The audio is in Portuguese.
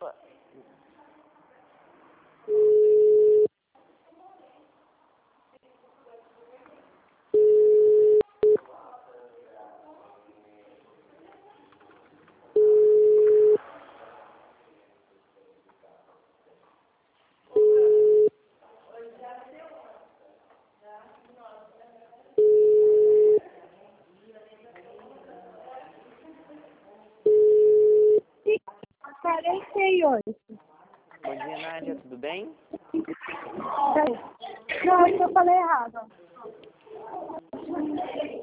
Opa. Bom dia, Nádia, tudo bem? Não, acho que eu falei errado.